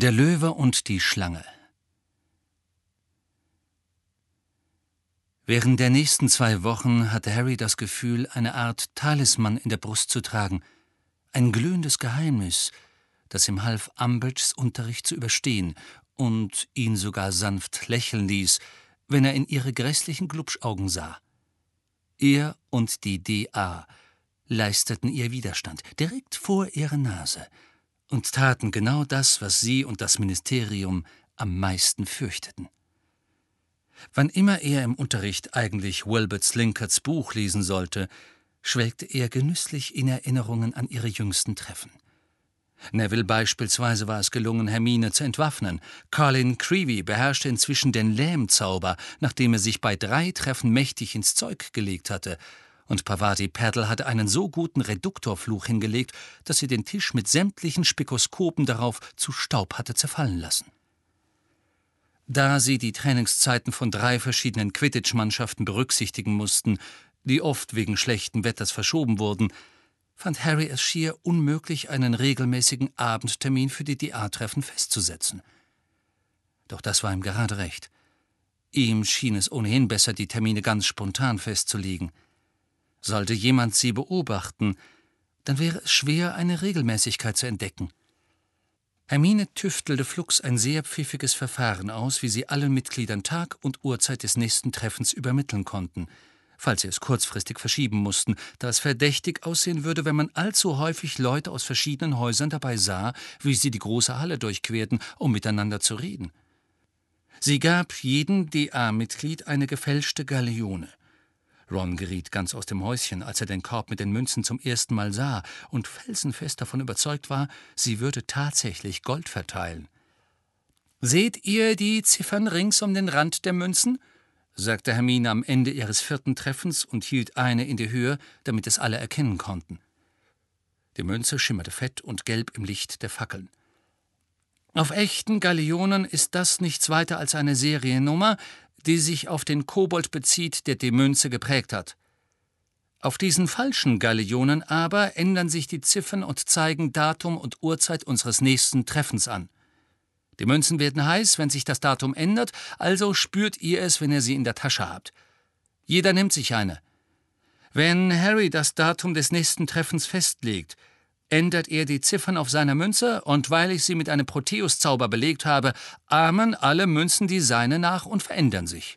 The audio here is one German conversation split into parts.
Der Löwe und die Schlange. Während der nächsten 2 Wochen hatte Harry das Gefühl, eine Art Talisman in der Brust zu tragen, ein glühendes Geheimnis, das ihm half, Umbridges Unterricht zu überstehen und ihn sogar sanft lächeln ließ, wenn er in ihre grässlichen Glubschaugen sah. Er und die D.A. leisteten ihr Widerstand, direkt vor ihrer Nase, und taten genau das, was sie und das Ministerium am meisten fürchteten. Wann immer er im Unterricht eigentlich Wilbert Slinkerts Buch lesen sollte, schwelgte er genüsslich in Erinnerungen an ihre jüngsten Treffen. Neville beispielsweise war es gelungen, Hermine zu entwaffnen. Colin Creevey beherrschte inzwischen den Lähmzauber, nachdem er sich bei 3 Treffen mächtig ins Zeug gelegt hatte. Und Pavati Paddle hatte einen so guten Reduktorfluch hingelegt, dass sie den Tisch mit sämtlichen Spikoskopen darauf zu Staub hatte zerfallen lassen. Da sie die Trainingszeiten von 3 verschiedenen Quidditch-Mannschaften berücksichtigen mussten, die oft wegen schlechten Wetters verschoben wurden, fand Harry es schier unmöglich, einen regelmäßigen Abendtermin für die DA-Treffen festzusetzen. Doch das war ihm gerade recht. Ihm schien es ohnehin besser, die Termine ganz spontan festzulegen. Sollte jemand sie beobachten, dann wäre es schwer, eine Regelmäßigkeit zu entdecken. Hermine tüftelte flugs ein sehr pfiffiges Verfahren aus, wie sie allen Mitgliedern Tag und Uhrzeit des nächsten Treffens übermitteln konnten, falls sie es kurzfristig verschieben mussten, da es verdächtig aussehen würde, wenn man allzu häufig Leute aus verschiedenen Häusern dabei sah, wie sie die große Halle durchquerten, um miteinander zu reden. Sie gab jedem DA-Mitglied eine gefälschte Galeone. Ron geriet ganz aus dem Häuschen, als er den Korb mit den Münzen zum ersten Mal sah und felsenfest davon überzeugt war, sie würde tatsächlich Gold verteilen. »Seht ihr die Ziffern rings um den Rand der Münzen?« sagte Hermine am Ende ihres 4. Treffens und hielt eine in die Höhe, damit es alle erkennen konnten. Die Münze schimmerte fett und gelb im Licht der Fackeln. »Auf echten Galeonen ist das nichts weiter als eine Seriennummer, die sich auf den Kobold bezieht, der die Münze geprägt hat. Auf diesen falschen Galeonen aber ändern sich die Ziffern und zeigen Datum und Uhrzeit unseres nächsten Treffens an. Die Münzen werden heiß, wenn sich das Datum ändert, also spürt ihr es, wenn ihr sie in der Tasche habt. Jeder nimmt sich eine. Wenn Harry das Datum des nächsten Treffens festlegt, ändert er die Ziffern auf seiner Münze, und weil ich sie mit einem Proteus-Zauber belegt habe, ahmen alle Münzen die seine nach und verändern sich.«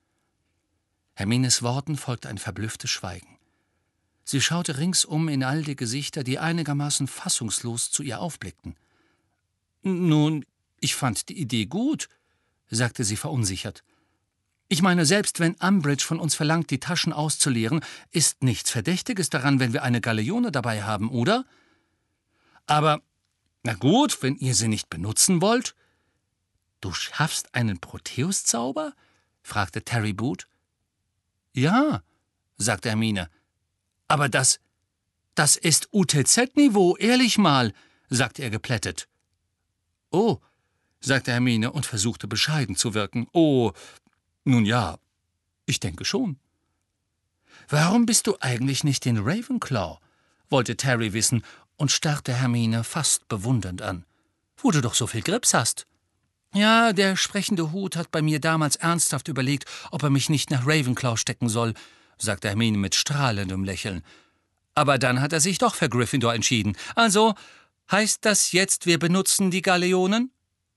Hermines Worten folgte ein verblüfftes Schweigen. Sie schaute ringsum in all die Gesichter, die einigermaßen fassungslos zu ihr aufblickten. »Nun, ich fand die Idee gut«, sagte sie verunsichert. »Ich meine, selbst wenn Umbridge von uns verlangt, die Taschen auszuleeren, ist nichts Verdächtiges daran, wenn wir eine Galeone dabei haben, oder? Aber, na gut, wenn ihr sie nicht benutzen wollt.« »Du schaffst einen Proteus-Zauber?« fragte Terry Boot. »Ja«, sagte Hermine. »Aber das ist UTZ-Niveau, ehrlich mal«, sagte er geplättet. »Oh«, sagte Hermine und versuchte bescheiden zu wirken. »Oh, nun ja, ich denke schon.« »Warum bist du eigentlich nicht in Ravenclaw?« wollte Terry wissen und starrte Hermine fast bewundernd an. »Wo du doch so viel Grips hast.« »Ja, der sprechende Hut hat bei mir damals ernsthaft überlegt, ob er mich nicht nach Ravenclaw stecken soll«, sagte Hermine mit strahlendem Lächeln. »Aber dann hat er sich doch für Gryffindor entschieden. Also, heißt das jetzt, wir benutzen die Galeonen?«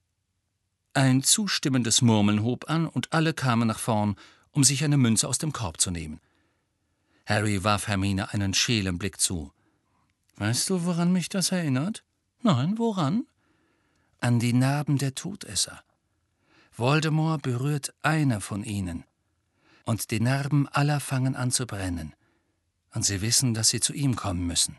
Ein zustimmendes Murmeln hob an, und alle kamen nach vorn, um sich eine Münze aus dem Korb zu nehmen. Harry warf Hermine einen scheelen Blick zu. »Weißt du, woran mich das erinnert?« »Nein, woran?« »An die Narben der Todesser. Voldemort berührt eine von ihnen, und die Narben aller fangen an zu brennen, und sie wissen, dass sie zu ihm kommen müssen.«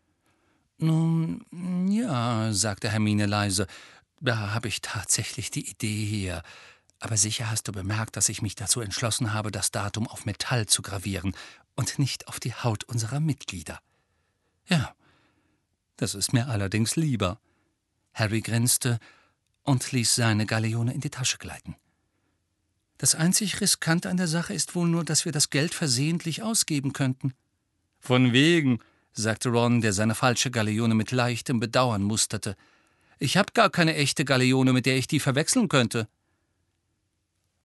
»Nun, ja«, sagte Hermine leise, »da habe ich tatsächlich die Idee her. Aber sicher hast du bemerkt, dass ich mich dazu entschlossen habe, das Datum auf Metall zu gravieren und nicht auf die Haut unserer Mitglieder.« »Ja, das ist mir allerdings lieber.« Harry grinste und ließ seine Galeone in die Tasche gleiten. »Das einzig Riskante an der Sache ist wohl nur, dass wir das Geld versehentlich ausgeben könnten.« »Von wegen«, sagte Ron, der seine falsche Galeone mit leichtem Bedauern musterte. Ich habe gar keine echte Galeone, mit der ich die verwechseln könnte.